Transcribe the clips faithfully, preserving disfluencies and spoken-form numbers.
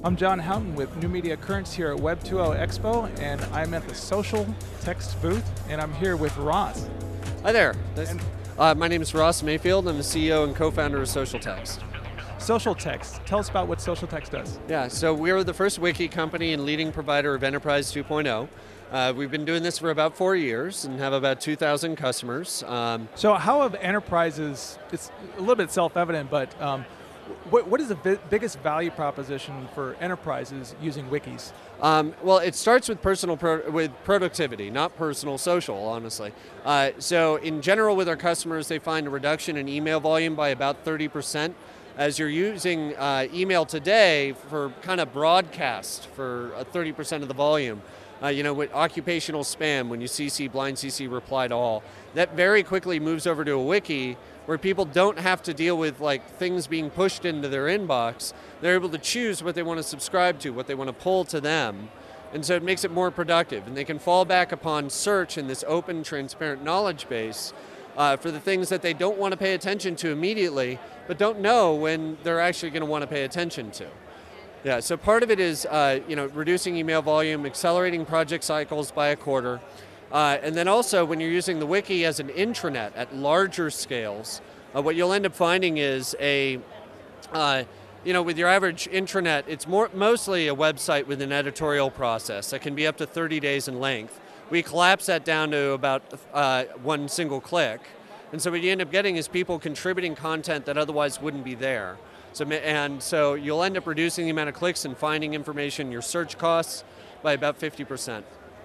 I'm John Houghton with New Media Currents here at Web two point oh Expo, and I'm at the Social Text booth, and I'm here with Ross. Hi there. This, uh, my name is Ross Mayfield. I'm the C E O and co-founder of Social Text. Social Text. Tell us about what Social Text does. Yeah, so we're the first wiki company and leading provider of Enterprise two point oh. Uh, we've been doing this for about four years and have about two thousand customers. Um, so how have enterprises, it's a little bit self-evident, but um, what, what is the bi biggest value proposition for enterprises using wikis? Um, well, it starts with personal pro with productivity, not personal social, honestly. Uh, so in general with our customers, they find a reduction in email volume by about thirty percent. As you're using uh, email today for kind of broadcast for uh, thirty percent of the volume, uh, you know, with occupational spam, when you C C, blind C C, reply to all, that very quickly moves over to a wiki where people don't have to deal with like things being pushed into their inbox. They're able to choose what they want to subscribe to, what they want to pull to them. And so it makes it more productive. And they can fall back upon search in this open, transparent knowledge base uh, for the things that they don't want to pay attention to immediately, but don't know when they're actually going to want to pay attention to. Yeah, so part of it is uh, you know, reducing email volume, accelerating project cycles by a quarter, uh, and then also when you're using the wiki as an intranet at larger scales, uh, what you'll end up finding is a, uh, you know, with your average intranet, it's more mostly a website with an editorial process that can be up to thirty days in length. We collapse that down to about uh, one single click. And so what you end up getting is people contributing content that otherwise wouldn't be there. So, and so you'll end up reducing the amount of clicks and finding information, your search costs, by about fifty percent.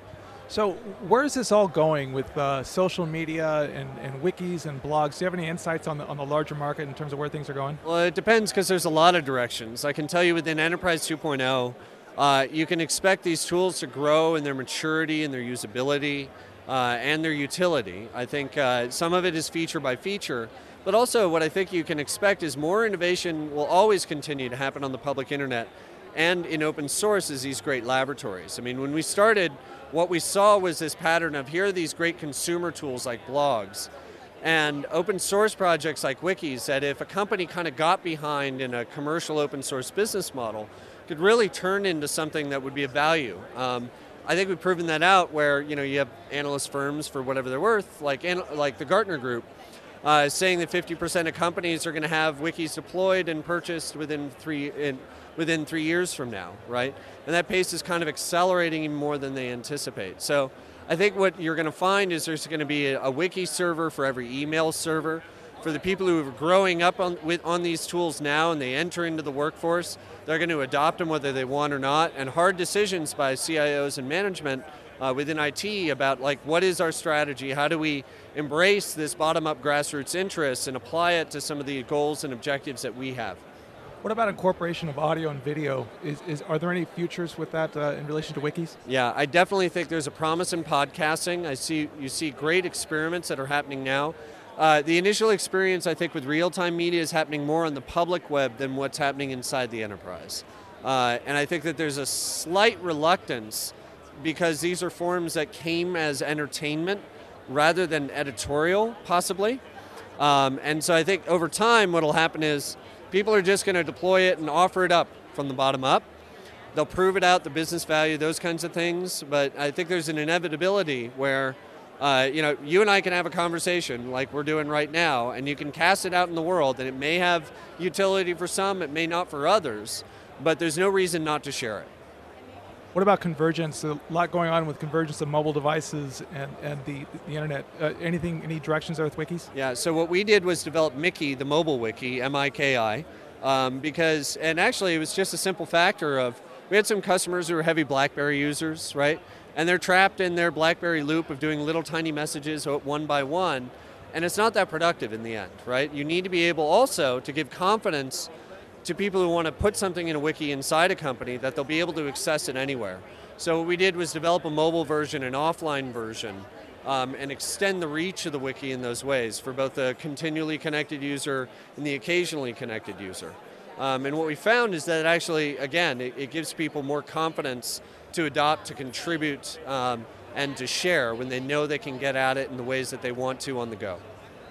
So where is this all going with uh, social media and, and wikis and blogs? Do you have any insights on the, on the larger market in terms of where things are going? Well, it depends because there's a lot of directions. I can tell you within Enterprise two point oh, uh, you can expect these tools to grow in their maturity and their usability. Uh, and their utility. I think uh, some of it is feature by feature, but also what I think you can expect is more innovation will always continue to happen on the public internet and in open source as these great laboratories. I mean, when we started, what we saw was this pattern of here are these great consumer tools like blogs and open source projects like wikis that if a company kind of got behind in a commercial open source business model, could really turn into something that would be of value. Um, I think we've proven that out where you know you have analyst firms for whatever they're worth, like like the Gartner Group, uh, saying that fifty percent of companies are going to have wikis deployed and purchased within three in, within three years from now, right? And that pace is kind of accelerating even more than they anticipate. So I think what you're going to find is there's going to be a, a wiki server for every email server. For the people who are growing up on, with, on these tools now and they enter into the workforce, they're going to adopt them whether they want or not, and hard decisions by C I Os and management uh, within I T about like what is our strategy, how do we embrace this bottom-up grassroots interest and apply it to some of the goals and objectives that we have. What about incorporation of audio and video? Is, is, are there any futures with that uh, in relation to wikis? Yeah, I definitely think there's a promise in podcasting. I see you see great experiments that are happening now. Uh, the initial experience, I think, with real-time media is happening more on the public web than what's happening inside the enterprise. Uh, and I think that there's a slight reluctance because these are forms that came as entertainment rather than editorial, possibly. Um, and so I think over time what will happen is people are just going to deploy it and offer it up from the bottom up. They'll prove it out, the business value, those kinds of things. But I think there's an inevitability where Uh, you know, you and I can have a conversation like we're doing right now, and you can cast it out in the world, and it may have utility for some, it may not for others, but there's no reason not to share it. What about convergence? A lot going on with convergence of mobile devices and, and the, the internet. Uh, anything, any directions there with wikis? Yeah, so what we did was develop Mickey, the mobile wiki, M I K I, um, because, and actually it was just a simple factor of, we had some customers who were heavy BlackBerry users, right? And they're trapped in their BlackBerry loop of doing little tiny messages one by one, and it's not that productive in the end, right? You need to be able also to give confidence to people who want to put something in a wiki inside a company that they'll be able to access it anywhere. So what we did was develop a mobile version, an offline version, um, and extend the reach of the wiki in those ways for both the continually connected user and the occasionally connected user. Um, and what we found is that actually, again, it, it gives people more confidence to adopt, to contribute, um, and to share when they know they can get at it in the ways that they want to on the go.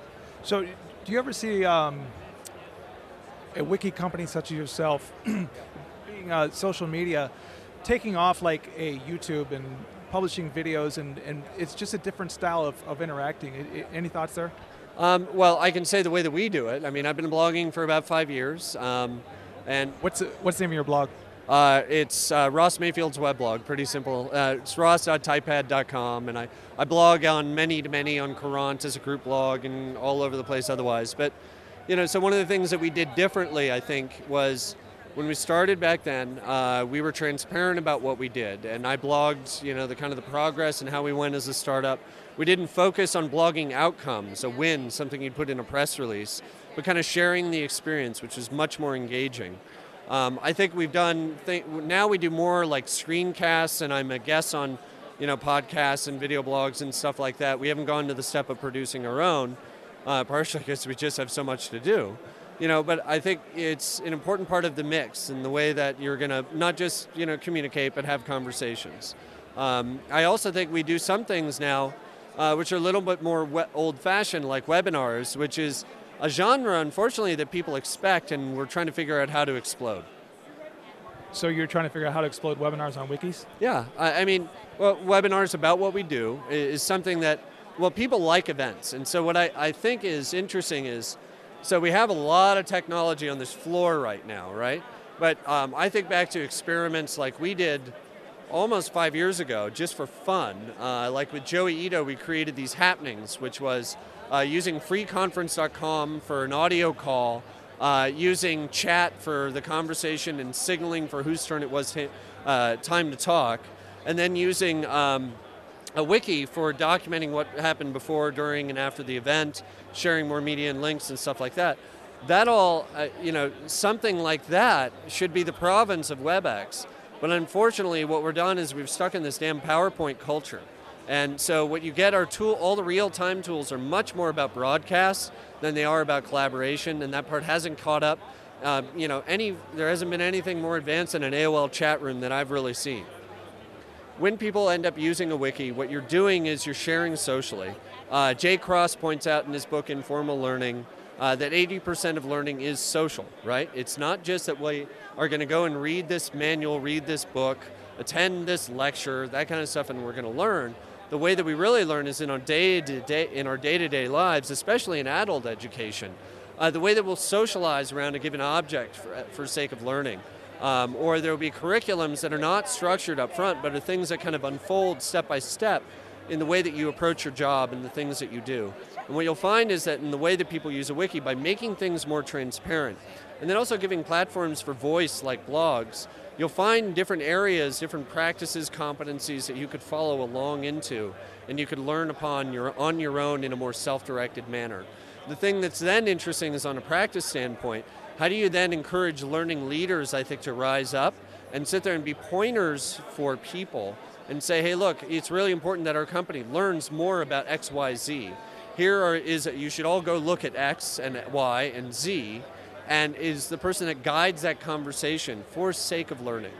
So do you ever see um, a wiki company such as yourself being seeing uh, social media taking off like a YouTube and publishing videos, and, and it's just a different style of, of interacting. I, I, any thoughts there? Um, well, I can say the way that we do it. I mean, I've been blogging for about five years. Um, and What's, the, what's the name of your blog? Uh, it's uh, Ross Mayfield's weblog, pretty simple. Uh, it's ross dot typepad dot com, and I, I blog on many to many on Courant as a group blog and all over the place otherwise. But, you know, so one of the things that we did differently, I think, was when we started back then, uh, we were transparent about what we did, and I blogged, you know, the kind of the progress and how we went as a startup. We didn't focus on blogging outcomes, a win, something you'd put in a press release, but kind of sharing the experience, which is much more engaging. Um, I think we've done, th- now we do more like screencasts, and I'm a guest on, you know, podcasts and video blogs and stuff like that. We haven't gone to the step of producing our own, uh, partially because we just have so much to do. You know, but I think it's an important part of the mix in the way that you're going to not just, you know, communicate, but have conversations. Um, I also think we do some things now uh, which are a little bit more we- old-fashioned, like webinars, which is a genre, unfortunately, that people expect, and we're trying to figure out how to explode. So you're trying to figure out how to explode webinars on wikis? Yeah, I, I mean, well, webinars about what we do is something that, well, people like events. And so what I, I think is interesting is, so we have a lot of technology on this floor right now, right? But um, I think back to experiments like we did almost five years ago, just for fun. Uh, like with Joey Ito, we created these happenings, which was uh, using free conference dot com for an audio call, uh, using chat for the conversation and signaling for whose turn it was to, uh, time to talk, and then using um, a wiki for documenting what happened before, during, and after the event, sharing more media and links and stuff like that. That all, uh, you know, something like that should be the province of WebEx. But unfortunately, what we're done is we've stuck in this damn PowerPoint culture. And so what you get are tool, all the real-time tools are much more about broadcast than they are about collaboration, and that part hasn't caught up. Uh, you know, any there hasn't been anything more advanced than an A O L chat room that I've really seen. When people end up using a wiki, what you're doing is you're sharing socially. Uh, Jay Cross points out in his book, Informal Learning, uh, that eighty percent of learning is social, right? It's not just that we are going to go and read this manual, read this book, attend this lecture, that kind of stuff, and we're going to learn. The way that we really learn is in our day-to-day, in our day-to-day lives, especially in adult education. Uh, the way that we'll socialize around a given object for, for sake of learning. Um, or there will be curriculums that are not structured up front, but are things that kind of unfold step by step in the way that you approach your job and the things that you do. And what you'll find is that in the way that people use a wiki, by making things more transparent, and then also giving platforms for voice like blogs, you'll find different areas, different practices, competencies that you could follow along into, and you could learn upon your, on your own in a more self-directed manner. The thing that's then interesting is on a practice standpoint, how do you then encourage learning leaders, I think, to rise up and sit there and be pointers for people and say, hey, look, it's really important that our company learns more about X, Y, Z. Here are, is you should all go look at X and Y and Z, and is the person that guides that conversation for sake of learning.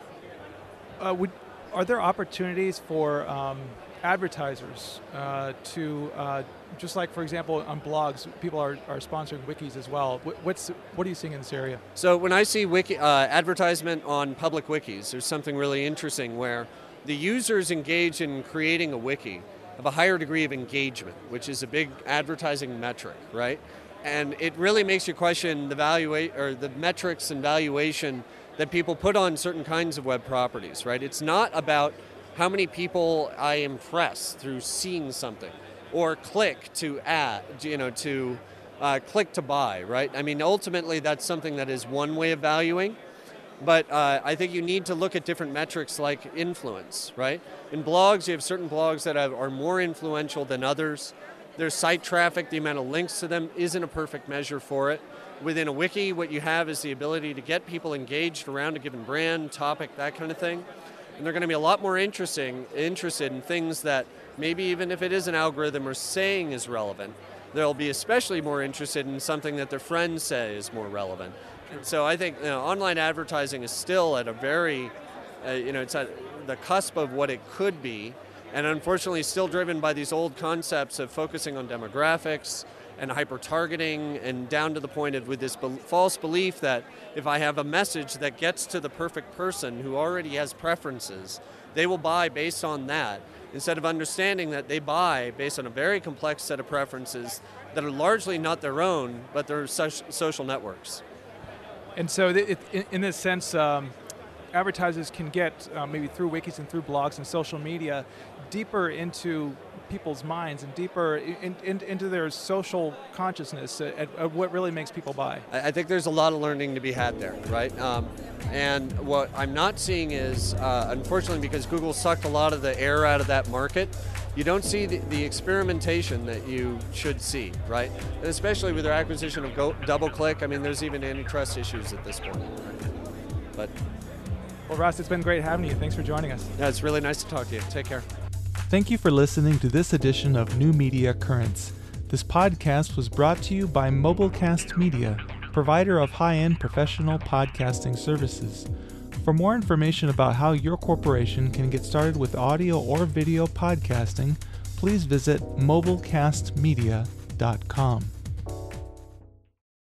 Uh, would, are there opportunities for um, advertisers uh, to, uh, just like, for example, on blogs, people are, are sponsoring wikis as well. What, what's, what are you seeing in this area? So when I see wiki, uh, advertisement on public wikis, there's something really interesting where the users engaged in creating a wiki have a higher degree of engagement, which is a big advertising metric, right? And it really makes you question the valua- or the metrics and valuation that people put on certain kinds of web properties, right? It's not about how many people I impress through seeing something, or click to add, you know, to uh, click to buy, right? I mean, ultimately, that's something that is one way of valuing. But uh, I think you need to look at different metrics like influence, right? In blogs, you have certain blogs that have, are more influential than others. Their site traffic, the amount of links to them, isn't a perfect measure for it. Within a wiki, what you have is the ability to get people engaged around a given brand, topic, that kind of thing. And they're going to be a lot more interesting, interested in things that maybe even if it is an algorithm or saying is relevant, they'll be especially more interested in something that their friends say is more relevant. And so I think, you know, online advertising is still at a very, uh, you know, it's at the cusp of what it could be, and unfortunately still driven by these old concepts of focusing on demographics and hyper-targeting, and down to the point of with this be- false belief that if I have a message that gets to the perfect person who already has preferences, they will buy based on that, instead of understanding that they buy based on a very complex set of preferences that are largely not their own, but they're so- social networks. And so th- it, in, in this sense, um, advertisers can get, uh, maybe through wikis and through blogs and social media, deeper into people's minds and deeper in, in, into their social consciousness at, at what really makes people buy. I think there's a lot of learning to be had there, right? Um, and what I'm not seeing is, uh, unfortunately, because Google sucked a lot of the air out of that market, you don't see the, the experimentation that you should see, right? And especially with their acquisition of Go, DoubleClick, I mean, there's even antitrust issues at this point. Right? But well, Ross, it's been great having you. Thanks for joining us. Yeah, it's really nice to talk to you. Take care. Thank you for listening to this edition of New Media Currents. This podcast was brought to you by Mobilecast Media, provider of high-end professional podcasting services. For more information about how your corporation can get started with audio or video podcasting, please visit mobilecast media dot com.